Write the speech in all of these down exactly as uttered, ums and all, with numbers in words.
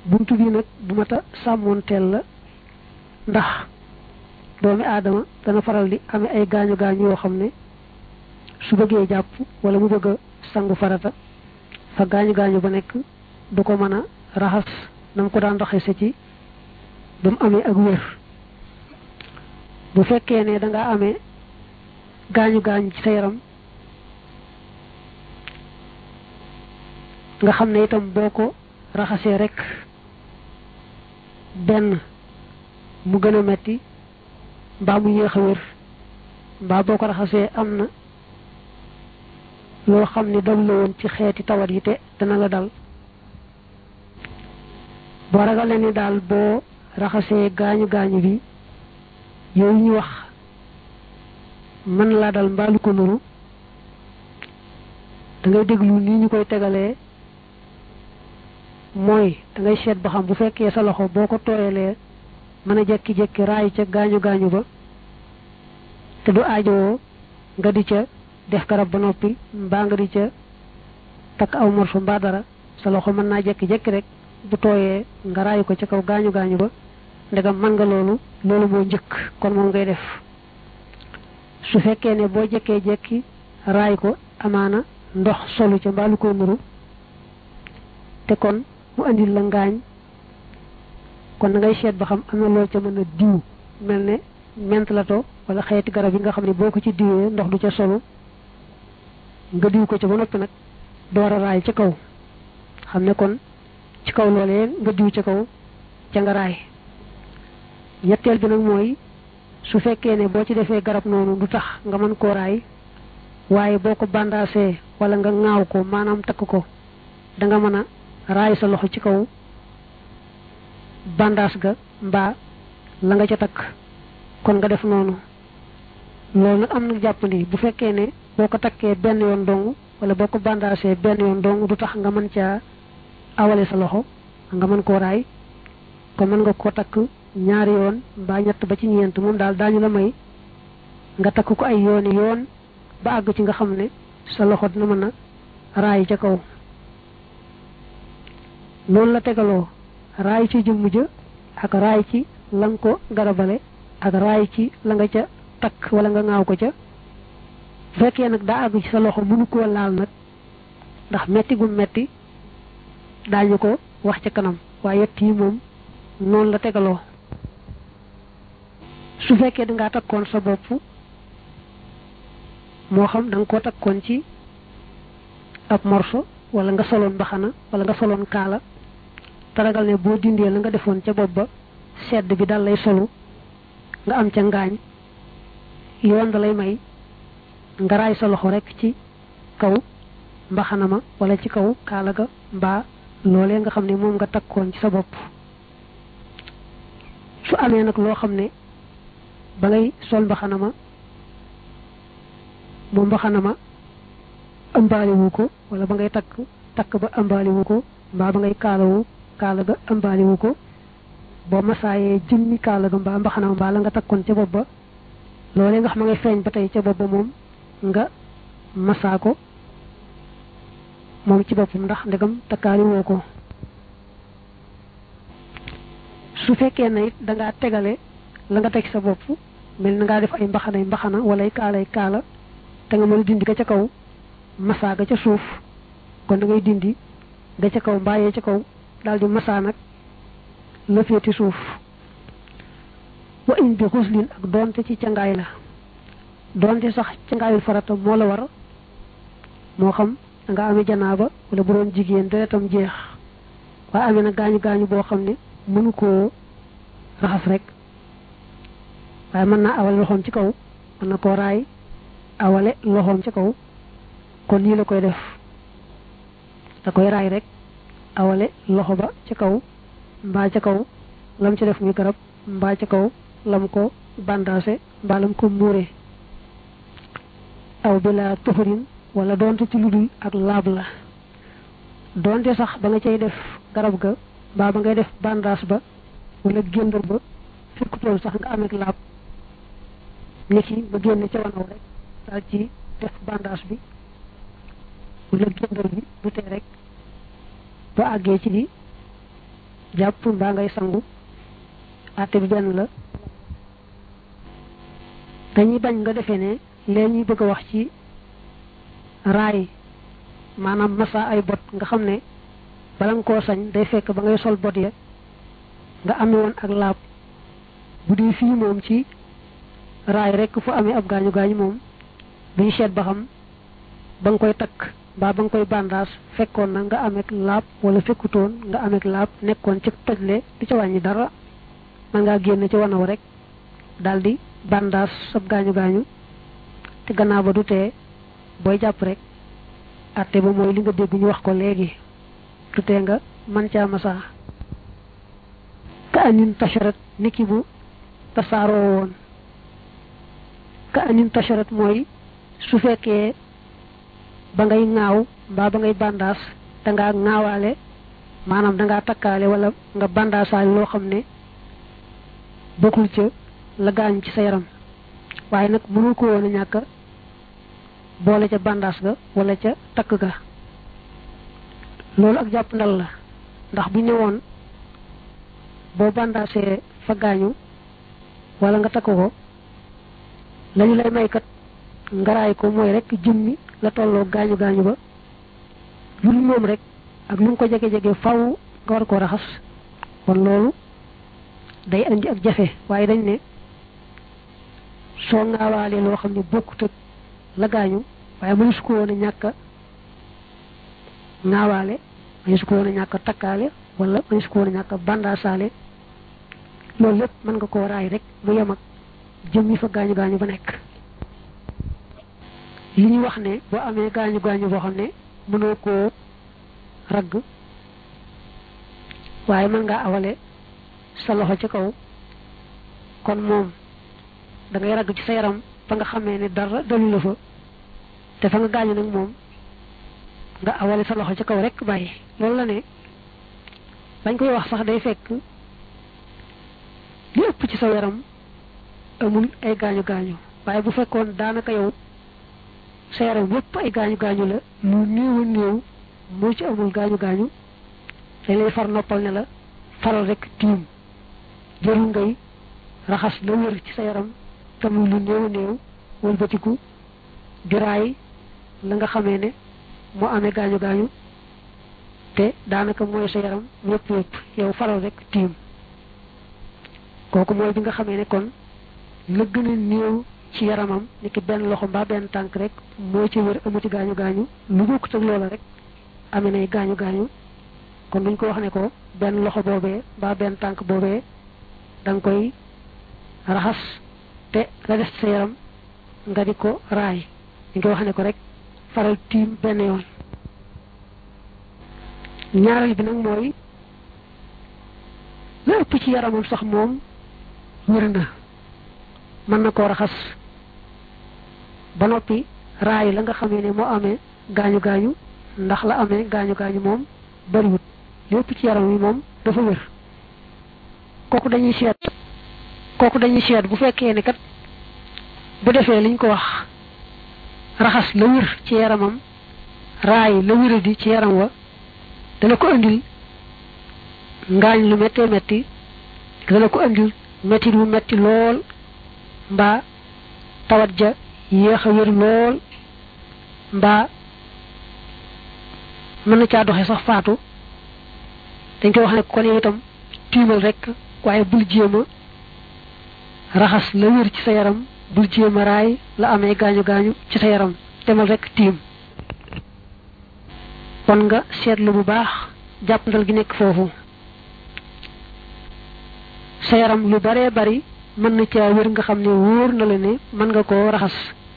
buntu bi nag bu mata sàmmoonteel la ndax doomi aadama dana faral di amee ay gaañu gaañu yoo xam ne su bëggee jàpp wala mu bëgg a sangu farata fa gaañu gaañu ba nekk du ko mën a raxas na mu ko daan raxase ci ba mu amee ak wér bu fekkee ne da nga amee gaañu gaañu ci sa yaram nga xam ne itam boo ko raxasee rek benn mu gën a metti mbaa mu yéex a wér mbaa boo ko raxasee am na loo xam ne dal la woon ci xeeti tawat yi te dana la dal boo ragale ni daal boo raxasee gaañu gaañu bi yow ñu wax mën laa dal mbaalu ko nuru da ngay déglu nii ñu koy tegalee mooy da ngay seet ba xam bu fekkee sa loxo boo ko tooyalee mën a jekki-jekki raay ca gaañu gaañu ba te du aajowoo nga di ca def garab ba noppi mbaa nga di ca takk aw morso mbaa dara sa loxo mën naa jekki-jekki rek bu tooyee nga raay ko ca kaw gaañu gaañu ba ndegam mën nga loolu loolu moo njëkk kon moom ngay def su fekkee ne boo jekkee jekki raay ko amaana ndox solu ca mbaalu ko nuru te kon mu andil la ngaañ kon da ngay seet ba xam am na loolu ca mën a diw mel ne mentlato wala xeeti garab yi nga xam ne boo ko ci diwee ndox du ca solu nga diw ko ca ba noppi nag door a raay ca kaw xam ne kon ci kaw loolee nga diw ca kaw ca nga raay ñetteel bi nag mooy su fekkee ne boo ci defee garab noonu du tax nga mën koo raay waaye boo ko bandaasee wala nga ŋaaw ko maanaam takk ko da nga mën a raay sa loxo ci kaw bandaas ga mbaa la nga ca takk kon nga def noonu loolu nag am na jàppandi bu fekkee ne boo ko takkee benn yoon dong wala boo ko bandaasee benn yoon dong du tax nga mën caa awale sa loxo nga mën koo raay kon mën nga ko takk ñaari yoon mbaa ñett ba ci ñeent moom daal daañu la may nga takk ko ay yooni yoon ba àgg ci nga xam ne sa loxo dina mën a raay ca kaw noonu la tegaloo raay ci jëmm ja ak raay ci la nga ko garabale ak raay ci la nga ca takk wala nga ŋaaw ko ca bu fekkee nag daa àgg ci sa loxo mënu koo laal nag ndax metti gu metti daañu ko wax ca kanam waaye yett yi moom noonu la tegaloo su fekkee dangaa takkoon sa bopp moo xam da nga koo takkoon ci ab morso wala nga soloon mbaxana wala nga soloon kaala taragal ne boo dindee la nga defoon ca bopp ba sedd bi dal lay solu nga am ca ngaañ yoon da lay may nga raay sa loxo rek ci kaw mbaxana ma wala ci kaw kaala ga mbaa loolee nga xam ne moom nga takkoon ci sa bopp su amee nag loo xam ne ba ngay sol mbaxana ma moom mbaxana ma ëmbaale wu ko wala ba ngay takk takk ba ëmbaale wu ko mbaa ba ngay kaalawu kaala ga ëmbaale wu ko boo masaayee jëmmi kaala ga mbaa mbaxana ma mbaa la nga takkoon ca bopp ba loolee nga xam ngay feeñ ba tey ca bopp ba moom nga masaa ko moom ci boppam ndax ndegam takkaali woo ko su fekkee na it dangaa tegale la nga teg sa bopp mel na ngaa def ay mbaxanay mbaxana wala ay kaalay kaala te nga mën a dindi ga ca kaw masaa ga ca suuf kon da ngay dindi ga ca kaw mbaayee ca kaw daal di masaa nag la féeti suuf wa in bi xuslin ak doonte ci cangaay la doonte sax cangaayul farata moo la war moo xam nga amee janaaba wala bu doon jigéen deretam jeex waaye amee na gaañu gaañu boo xam ne mënu koo raxas rek waaye mën naa awale loxoom ci kaw mën na koo raay awale loxoom ci kaw kon nii la koy def da koy raay rek awale loxo ba ci kaw mbaa ca kaw lam ci def muy garab mbaa ca kaw lam ko bandaase mbaa lam ko muure aw bi la tuxurin wala doonte ci ludul ak laab la doonte sax ba nga cay def garab ga mbaa ba ngay def bandaas ba wala géndal ba fekkutoon sax nga ameek laab nit ki ba génn ca wanaw rek daal ci def bandaas bi wala géndal bi bu tee rek ba àggee ci di jàpp mbaa ngay sangu àtte bi benn la. dañuy bañ nga defee ne leen ñuy bëgg a wax ci raay maanaam massa ay bot nga xam ne bala nga koo sañ day fekk ba ngay sol bot ya nga amee woon ak laab bu dee fii moom ci raay rek fu amee ab gaañu gaañu moom duñu seet ba xam ba nga koy takk mbaa ba nga koy bandaas fekkoon na nga ameek laab wala fekkutoon nga ameek laab nekkoon ci tojle du ca wàññi dara man ngaa génn ci wanaw rek daldi bandaas sab gaañu gaañu te gannaaw ba du tee booy jàpp rek atte ba mooy li nga dégg ñu wax ko léegi du tee nga man caa masaa ka anin tasharat niki bu tasaaroo woon ka anin tasharat mooy su fekkee ba ngay ŋaaw mbaa ba ngay bandaas dangaa ŋaawaale maanaam dangaa takkaale wala nga bandaasaale loo xam ne bokkul ca la gaañ ci sa yaram waaye nag mënul ko woon a ñàkk boole ca bandaas ga wala ca takk ga loolu ak jàpp ndal la ndax bu ñëwoon boo bandaasee fa gaañu wala nga takk ko lañu lay maykat ngaraay ko mooy rek jëmmi la tolloo gaañu gaañu ba lu moom rek ak lu mu ko jege-jege faw nga war ko raxas kon loolu day andi ak jafe waaye dañ ne soo ngaawaalee loo xam ne bokkut ak la gaañu waaye mënu su ko woon a ñàkk a ngaawaale mënu su ko woon a ñàkk a takkaale wala mënu su ko woon a ñàkk a bandaasaale loolu lépp mën nga koo raay rek mu yem ak jëmmi fa gaañu gaañu ba nekk li ñu wax ne boo amee gaañu gaañu boo xam ne mënoo koo ragg waaye mën ngaa awale sa loxo ci kaw kon moom da ngay ragg ci sa yaram fa nga xamee ne dara dalu la fa te fa nga gaañu nag moom nga awale sa loxo ci kaw rek bàyyi loolu la ne bañ koy wax sax day fekk li ëpp ci sa yaram amul ay gaañu gaañu waaye bu fekkoon daanaka yow sa yaram yépp ay gaañu gaañu la lu néew a néew moo ci amul gaañu gaañu dañ lay far noppal ne la faral rek tiim jërul ngay raxas la wér ci sa yaram tamul lu néew a néew wëlbatiku diraay la nga xamee ne moo amee gaañu gaañu te daanaka mooy sa yaram yépp yépp yow faral rek tiim kooku mooy bi nga xamee ne kon la gën a néew ci yaramam ni ki benn loxo mbaa benn tànk rek moo ci wër amati gaañu gaañu lu bokkut ak loola rek amee nay gaañu gaañu kon duñ ko wax ne ko benn loxo boobee mbaa benn tànk boobee da nga koy raxas te la des sa yaram nga di ko raay dañ koy wax ne ko rek faral tiim benn yoon ñaareel bi nag mooy la ëpp ci yaramam sax moom wér na mën na koo raxas ba noppi raay la nga xamee ne moo amee gaañu gaañu ndax la amee gaañu gaañu moom bariwut lépp ci yaram wi moom dafa wér kooku dañuy seet kooku dañuy seet bu fekkee ne kat bu defee liñ ko wax raxas la wér ci yaramam raay la wéradi ci yaram wa dana ko andil ngaañ lu méttee métti dana ko andil métti lu métti lool mbaa tawat ja yéex a wér lool mbaa mën na caa doxe sax faatu dañ koy wax ne kon yow itam tiimal rek waaye bul jéem a raxas la wér ci sa yaram bul jéem a raay la amee gaañu gaañu ci sa yaram demal rek tiim kon nga seetlu bu baax jàppandal gi nekk foofu sa yaram lu baree bari mën na caa wér nga xam ne wóor na la ne mën nga koo raxas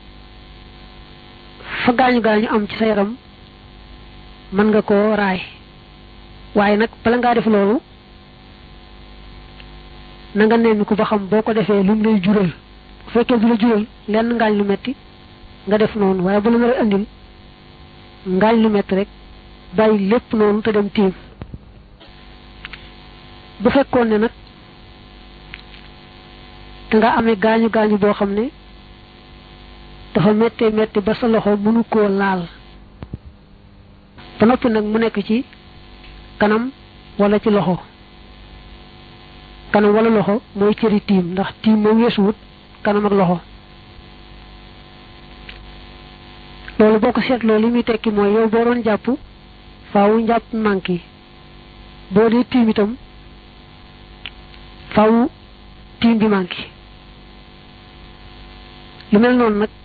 fa gaañu gaañu am ci sa yaram mën nga koo raay waaye nag bala ngaa def loolu na nga nemmi ko ba xam boo ko defee lu mu lay jural bu fekkee du la jural lenn ngaañ lu metti nga def noonu waaye bu la nar a andil ngaañ lu metti rek bàyyi lépp noonu te dem tiim bu fekkoon ne nag te nga amee gaañu gaañu boo xam ne dafa méttee métti ba sa loxo mënu koo laal ba noppi nag mu nekk ci kanam wala ci loxo kanam wala loxo mooy cëri tiim ndax tiim moom weesuwut kanam ak loxo loolu boo ko seetloo li muy tekki mooy yow boo doon jàpp faaw njàpp manki boo dee tiim itam faaw tiim bi manki lu mel noonu nag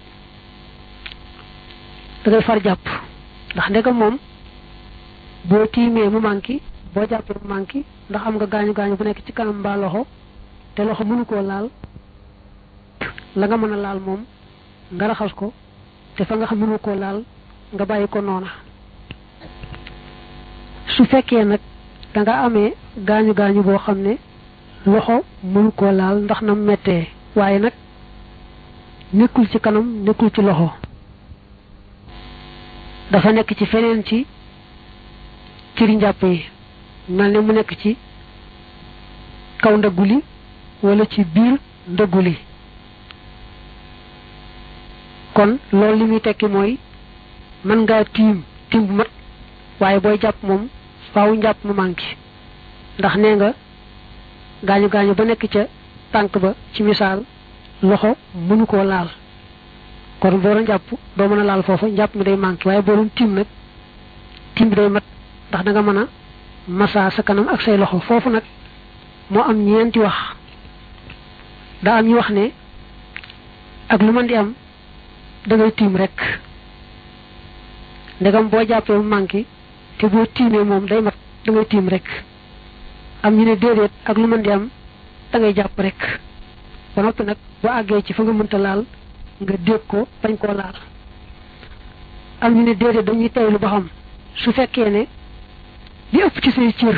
da ngay far jàpp ndax ndegam moom boo tiimee mu manki boo jàppee mu manki ndax am nga gaañu gaañu bu nekk ci kanam mbaa loxo te loxo mënu koo laal la nga mën a laal moom nga raxas ko te fa nga xam mënu koo laal nga bàyyi ko noona su fekkee nag da nga amee gaañu gaañu boo xam ne loxo mënu koo laal ndax na mettee waaye nag nekkul ci kanam nekkul ci loxo dafa nekk ci feneen ci cëri njàpp yi mel ne mu nekk ci kaw ndëggu li wala ci biir ndëggu li kon loolu li muy tekki mooy mën ngaa tiim tiim bu mat waaye booy jàpp moom faaw njàpp mu manqué ndax nee nga gaañu gaañu ba nekk ca tànk ba ci misaal loxo mënu koo laal kon boo doon jàpp doo mën a laal foofu njàpp mi day manqué waaye boo doon tiim nag tiim bi day mat ndax da nga mën a massa sa kanam ak say loxo foofu nag moo am ñeenti wax daa am ñu wax ne ak lu mën di am da ngay tiim rek ndegam boo jàppee mu manqué te boo tiimee moom day mat da ngay tiim rek am ñu ne déedéet ak lu mën di am da ngay jàpp rek ba noppi nag boo àggee ci fa nga mënta laal nga dégg ko bañ koo laal am ñu ne déedéet dañuy teylu ba xam su fekkee ne li ëpp ci say cër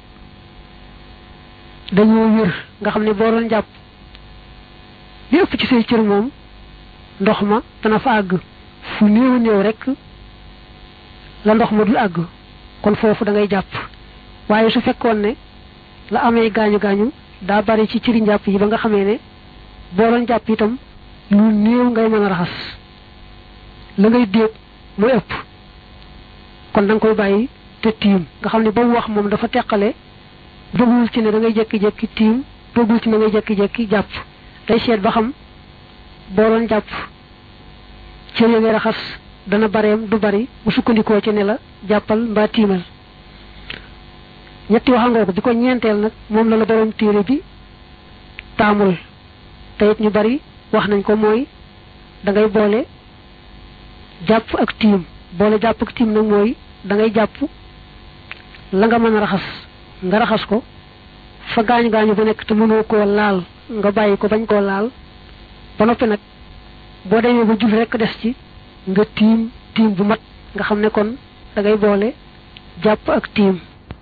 dañoo wér nga xam ne boo doon jàpp li ëpp ci say cër moom ndox ma dana fa àgg fu néew néew rek la ndox ma dul àgg kon foofu da ngay jàpp waaye su fekkoon ne la amee gaañu gaañu daa bari ci cëri njàpp yi ba nga xamee ne boo doon jàpp itam lu néew ngay mën a raxas la ngay déeg mooy ëpp kon da nga koy bàyyi te tiim nga xam ne ba mu wax moom dafa teqale dogul ci ne da ngay jekki-jekki tiim dogul ci ne ngay jekki-jekki jàpp day seet ba xam boo doon jàpp cër ya ngay raxas dana bareem du bari bu sukkandikoo ci ne la jàppal mbaa tiimal ñetti waxangoo ko bi ko ñeenteel nag moom la la borom téere bi taamul te it ñu bari wax nañ ko mooy da ngay boole jàpp ak tiim boole jàpp ak tiim nag mooy da ngay jàpp la nga mën a raxas nga raxas ko fa gaañu gaañu bu nekk te mënoo koo laal nga bàyyi ko bañ koo laal ba noppi nag boo demee ba jul rekk des ci nga tiim tiim bu mat nga xam ne kon da ngay boole jàpp ak tiim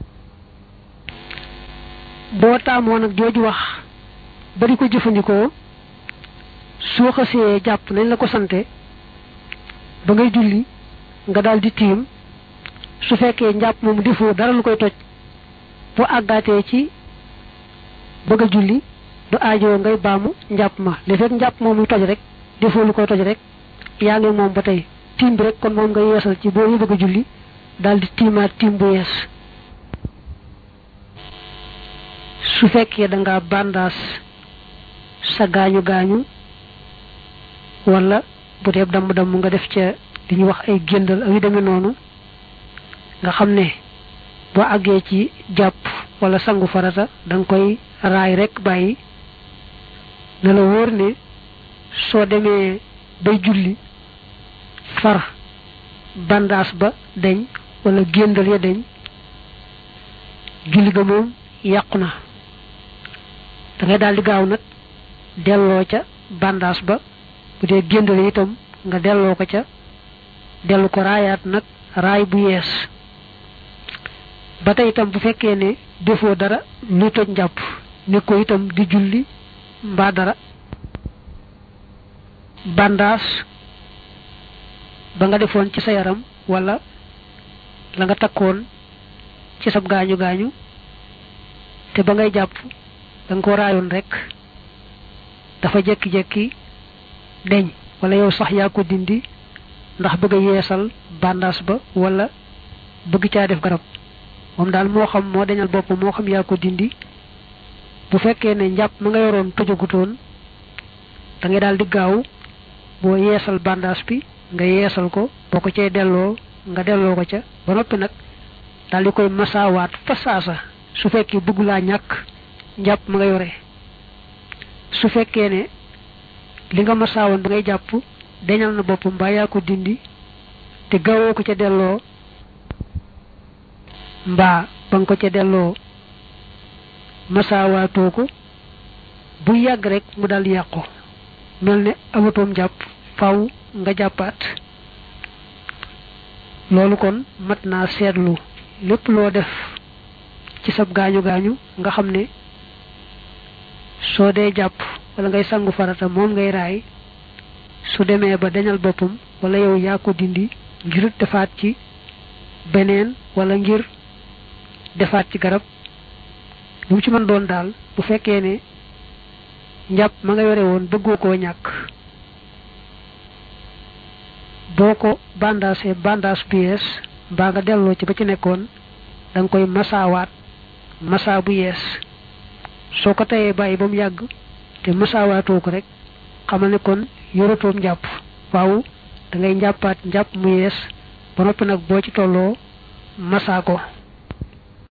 boo taamoo nag jooju wax bari ko jëfandikoo soo xasee jàpp nañ la ko sante ba ngay julli nga daal di tiim su fekkee njàpp moom defoo dara lu koy toj boo àggaatee ci bëgg a julli du aajoo ngay baamu njàpp ma li fekk njàpp moom muy toj rek defoo lu koy toj rek yaa ngi moom ba tey tiim bi rek kon moom nga yeesal ci boo ñu bëgg a julli daal di tiimaat tiim bu yees su fekkee da nga bandaas sa gaañu gaañu wala bu dee damm damm nga def ca li ñuy wax ay géndal ak yu demee noonu nga xam ne boo àggee ci jàpp wala sangu farata da nga koy raay rek bàyyi na la wóor ne soo demee bay julli far bandaas ba deñ wala géndal ya deñ julli ga moom yàqu na da ngay daal di gaaw nag delloo ca bandaas ba bu dee géndal itam nga delloo ko ca dellu ko raayaat nag raay bu yees ba tey itam bu fekkee ne defoo dara lu toj njàpp ne ko itam di julli mbaa dara bandaas ba nga defoon ci sa yaram wala la nga takkoon ci sab gaañu gaañu te ba ngay jàpp da nga ko raayoon rek dafa jekki-jekki deñ wala yow sax yaa ko dindi ndax bëgg a yeesal bandaas ba wala bëgg caa def garab moom daal moo xam moo deñal boppam moo xam yaa ko dindi bu fekkee ne njàpp ma nga yoroon tojagutoon da ngay daal di gaaw boo yeesal bandage bi nga yeesal ko boo ko cay delloo nga delloo ko ca ba noppi nag daal di koy masaawaat fa saasa su fekkee bëgg laa ñàkk njàpp ma nga yore su fekkee ne li nga masaawoon ba ngay jàpp deñal na boppam mbaa yaa ko dindi te gaawoo ko ca delloo mbaa ba nga ko ca delloo masaawaatoo ko bu yàgg rek mu daal di yàqu mel ne amatoom jàpp faw nga jàppaat loolu kon mat naa seetlu lépp loo def ci sab gaañu gaañu nga xam ne soo dee jàpp wala ngay sangu farata moom ngay raay su demee ba dañal boppam wala yow yaa ko dindi ngir defaat ci beneen wala ngir defaat ci garab lu mu ci mën doon daal bu fekkee ne njàpp ma nga yore woon bëggoo koo ñàkk boo ko bandage bandage bu yees mbaa nga delloo ci ba ci nekkoon da nga koy masaawaat masaa bu yees soo ko tayee bàyyi ba mu yàgg te masaawaatoo ko rek xamal ne kon yoratoom njàpp waaw da ngay njàppaat njàpp mu yees ba noppi nag boo ci tolloo masaa ko